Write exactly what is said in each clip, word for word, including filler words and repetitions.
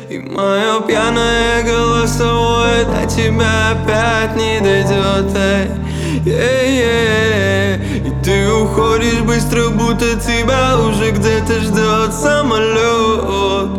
И мое пьяное голосовое до тебя опять не дойдет, эй, эй, эй. И ты уходишь быстро, будто тебя уже где-то ждет самолет.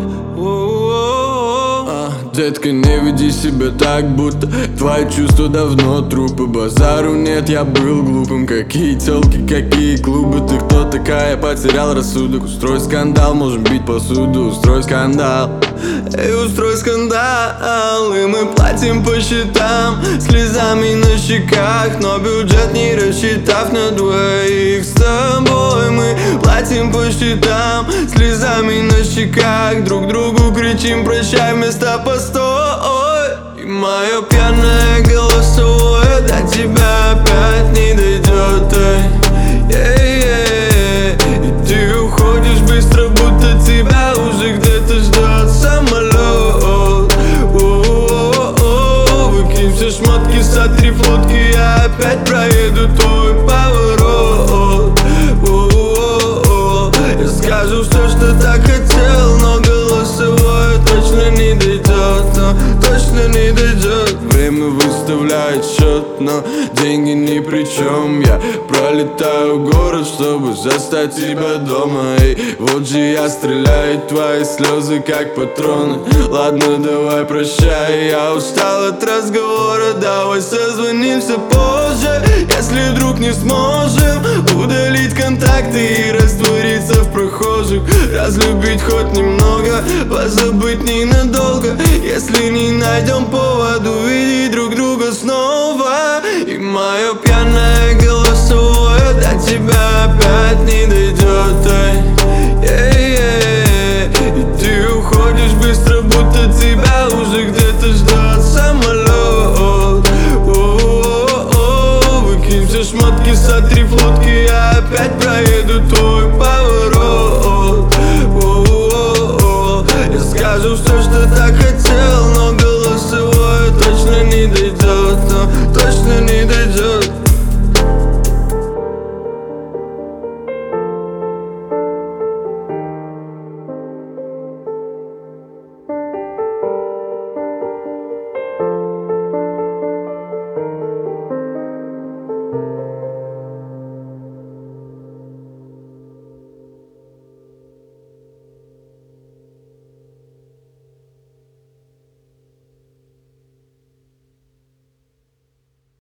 Детка, не веди себя так, будто твои чувства давно трупы. Базару нет, я был глупым. Какие тёлки, какие клубы. Ты кто такая, потерял рассудок. Устрой скандал, можем бить посуду. Устрой скандал, эй, устрой скандал. И мы платим по счетам, слезами на щеках, но бюджет не рассчитав на двоих. С тобой мы платим по счетам, слезами на щеках, друг другу кричим прощай вместо постой. И мое пьяное голосовое до тебя опять не дойдет, эй, эй, эй. И ты уходишь быстро, будто тебя уже где-то ждет самолет. О-о-о-о. Выкинь все шмотки, сотри фотки, я опять проеду твой поворот. О-о-о-о. Я скажу все, что так хотел, но голосовое точно не дойдет, но точно не дойдет. Время выставляет счет, но деньги ни при чем. Я пролетаю город, чтобы застать тебя дома. Эй, вот же я стреляю, твои слезы как патроны. Ладно, давай прощай, я устал от разговора. Давай созвонимся позже, если вдруг не сможем удалить контакты и раствориться в прохожих. Разлюбить хоть немного, позабыть ненадолго. Если не найдем повод увидеть друг друга снова. И мое пьяное голосовое до тебя опять не дойдет, эй.